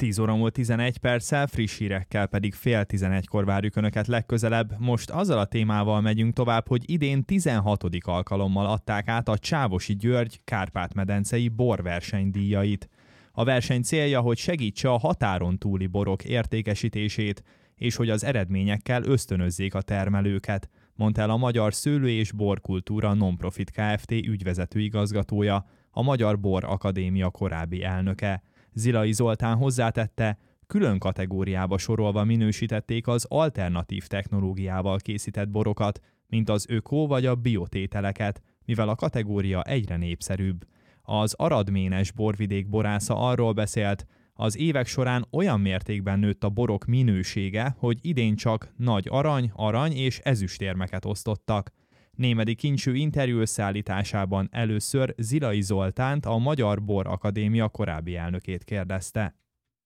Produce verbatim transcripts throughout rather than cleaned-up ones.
tíz óra múlt tizenegy perccel, friss hírekkel pedig fél tizenegykor várjuk Önöket legközelebb. Most azzal a témával megyünk tovább, hogy idén tizenhatodik alkalommal adták át a Csávosi György Kárpát-medencei borverseny díjait. A verseny célja, hogy segítse a határon túli borok értékesítését, és hogy az eredményekkel ösztönözzék a termelőket, mondta el a Magyar Szőlő- és Borkultúra Nonprofit Kft. Ügyvezető igazgatója, a Magyar Bor Akadémia korábbi elnöke. Zilai Zoltán hozzátette, külön kategóriába sorolva minősítették az alternatív technológiával készített borokat, mint az öko vagy a biotételeket, mivel a kategória egyre népszerűbb. Az aradménes borvidék borásza arról beszélt, az évek során olyan mértékben nőtt a borok minősége, hogy idén csak nagy arany, arany és ezüstérmeket osztottak. Némedi Kincső interjú összeállításában először Zilai Zoltánt, a Magyar Bor Akadémia korábbi elnökét kérdezte.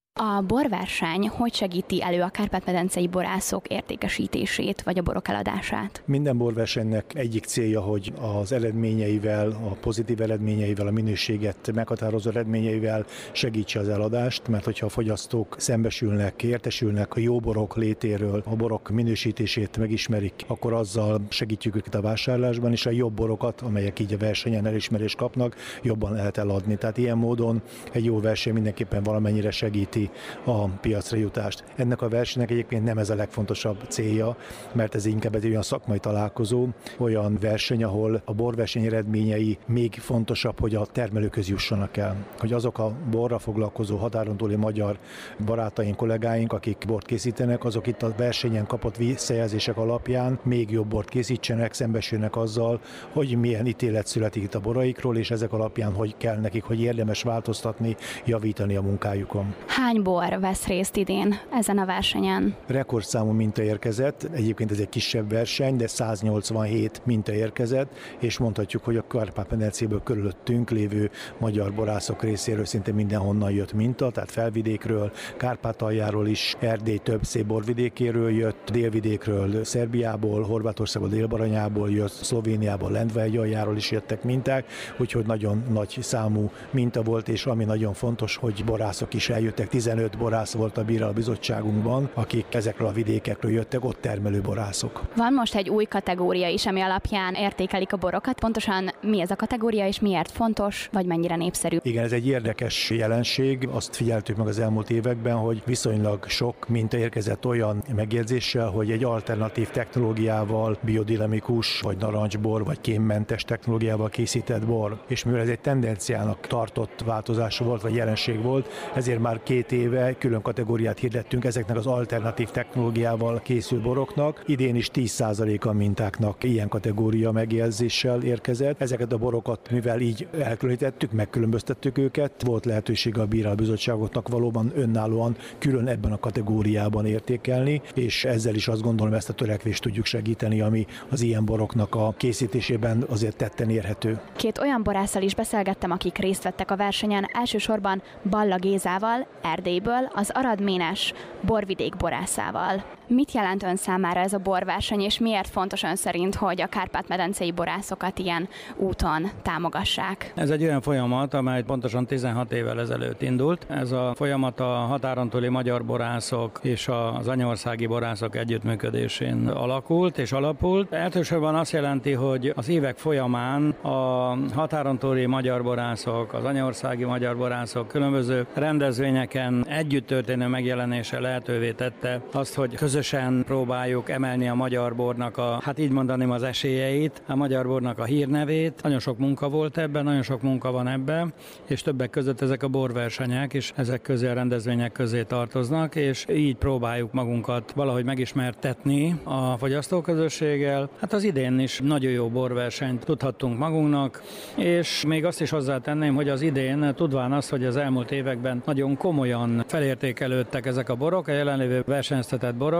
A borverseny hogy segíti elő a kárpát-medencei borászok értékesítését vagy a borok eladását? Minden borversenynek egyik célja, hogy az eredményeivel, a pozitív eredményeivel, a minőséget meghatározó eredményeivel segítse az eladást, mert hogyha a fogyasztók szembesülnek, értesülnek a jó borok létéről, a borok minősítését megismerik, akkor azzal segítjük őket a vásárlásban, és a jobb borokat, amelyek így a versenyen elismerést kapnak, jobban lehet eladni. Tehát ilyen módon egy jó verseny mindenképpen valamennyire segíti a piacra jutást. Ennek a versenynek egyébként nem ez a legfontosabb célja, mert ez inkább egy olyan szakmai találkozó, olyan verseny, ahol a borverseny eredményei még fontosabb, hogy a termelőkhöz jussanak el. Hogy azok a borra foglalkozó határon túli magyar barátaink, kollégáink, akik bort készítenek, azok itt a versenyen kapott visszajelzések alapján még jobb bort készítsenek, szembesülnek azzal, hogy milyen ítélet születik itt a boraikról, és ezek alapján hogy kell nekik, hogy érdemes változtatni, javítani a munkájukon. Hány bor vesz részt idén ezen a versenyen? Rekordszámú minta érkezett, egyébként ez egy kisebb verseny, de száznyolcvanhét minta érkezett, és mondhatjuk, hogy a Kárpát-medencéből körülöttünk lévő magyar borászok részéről szinte mindenhonnan jött minta, tehát Felvidékről, Kárpátaljáról is, Erdély több szép borvidékéről jött, Délvidékről, Szerbiából, Horvátországból, Dél-Baranyából jött, Szlovéniából, Lendvai-aljáról is jöttek minták, úgyhogy nagyon nagy számú minta volt, és ami nagyon fontos, hogy borászok is eljöttek, tizenöt borász volt a bírálóbizottságunkban, akik ezekről a vidékekről jöttek, ott termelő borászok. Van most egy új kategória is, ami alapján értékelik a borokat. Pontosan mi ez a kategória, és miért fontos, vagy mennyire népszerű? Igen, ez egy érdekes jelenség. Azt figyeltük meg az elmúlt években, hogy viszonylag sok minta érkezett olyan megjegyzéssel, hogy egy alternatív technológiával, biodinamikus, vagy narancsbor, vagy kémmentes technológiával készített bor. És mivel ez egy tendenciának tartott változása volt, vagy jelenség volt, ezért már két éve külön kategóriát hirdettünk ezeknek az alternatív technológiával készült boroknak. Idén is tíz százaléka mintáknak ilyen kategória megjelzéssel érkezett. Ezeket a borokat, mivel így elkülönítettük, megkülönböztettük őket, volt lehetőség a bírálóbizottságoknak valóban önállóan külön ebben a kategóriában értékelni, és ezzel is azt gondolom, ezt a törekvést tudjuk segíteni, ami az ilyen boroknak a készítésében azért tetten érhető. Két olyan borásszal is beszélgettem, akik részt vettek a versenyen, elsősorban Balla Gézával, Erdélyből, az aradménes borvidék borászával. Mit jelent ön számára ez a borverseny, és miért fontos ön szerint, hogy a kárpát-medencei borászokat ilyen úton támogassák? Ez egy olyan folyamat, amely pontosan tizenhat évvel ezelőtt indult. Ez a folyamat a határon túli magyar borászok és az anyaországi borászok együttműködésén alakult és alapult. Elsősorban azt jelenti, hogy az évek folyamán a határon túli magyar borászok, az anyaországi magyar borászok különböző rendezvényeken együtt történő megjelenése lehetővé tette azt, hogy közösen próbáljuk emelni a magyar bornak a, hát így mondanám, az esélyeit, a magyar bornak a hírnevét. Nagyon sok munka volt ebben, nagyon sok munka van ebben, és többek között ezek a borversenyek is ezek közé, a rendezvények közé tartoznak, és így próbáljuk magunkat valahogy megismertetni a fogyasztóközösséggel. Hát az idén is nagyon jó borversenyt tudhattunk magunknak, és még azt is hozzátenném, hogy az idén, tudván azt, hogy az elmúlt években nagyon komolyan felértékelődtek ezek a borok, a jelenlévő versenyeztetett borok,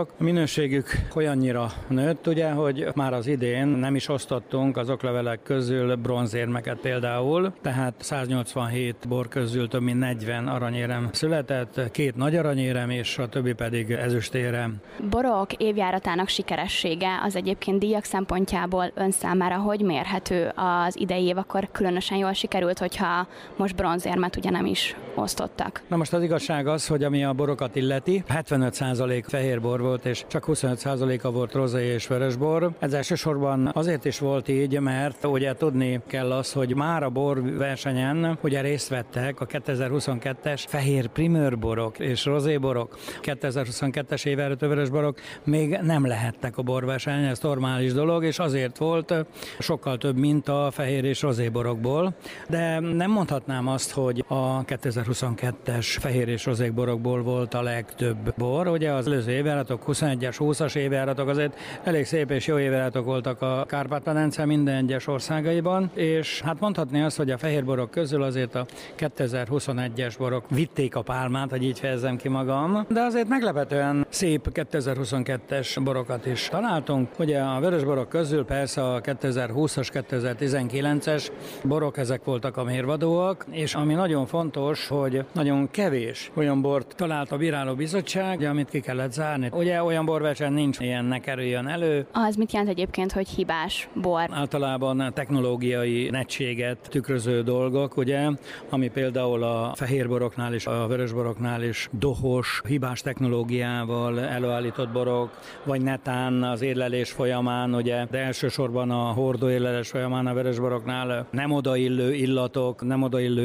A minőségük olyannyira nőtt, ugye, hogy már az idén nem is osztottunk az oklevelek közül bronzérmeket például, tehát száznyolcvanhét bor közül több mint negyven aranyérem született, két nagy aranyérem és a többi pedig ezüstérem. Borok évjáratának sikeressége az egyébként díjak szempontjából ön számára hogy mérhető? Az idei év akkor különösen jól sikerült, hogyha most bronzérmet ugye nem is osztottak. Na most az igazság az, hogy ami a borokat illeti, hetvenöt százalék fehér bor volt, és csak huszonöt százaléka volt rozé és vörösbor. Ez elsősorban azért is volt így, mert ugye tudni kell az, hogy már a borversenyen ugye részt vettek a kétezer-huszonkettes fehér primőrborok és rozéborok. kétezer-huszonkettes évjáratú vörösborok még nem lehettek a borversenyen, ez normális dolog, és azért volt sokkal több, mint a fehér és rozéborokból. De nem mondhatnám azt, hogy a kétezer-huszonkettes fehér és rozéborokból volt a legtöbb bor. Ugye az előző évjáratok, huszonegyes, húszas évjáratok azért elég szép és jó évjáratok voltak a Kárpát-medence minden egyes országaiban, és hát mondhatni azt, hogy a fehérborok közül azért a kétezer-huszonegyes borok vitték a pálmát, hogy így fejezzem ki magam, de azért meglepetően szép kétezer-huszonkettes borokat is találtunk. Ugye a vörösborok közül persze a kétezer-húszas, kétezer-tizenkilences borok, ezek voltak a mérvadóak, és ami nagyon fontos, hogy nagyon kevés olyan bort talált a bírálóbizottság, amit ki kellett zárni. Ugye olyan borverseny nincs, ilyen ne kerüljön elő. Az mit jelent egyébként, hogy hibás bor? Általában technológiai nettséget tükröző dolgok, ugye, ami például a fehérboroknál és a vörösboroknál is dohos, hibás technológiával előállított borok, vagy netán az érlelés folyamán, ugye, de elsősorban a hordóérlelés folyamán a vörösboroknál nem odaillő illatok, nem odaillő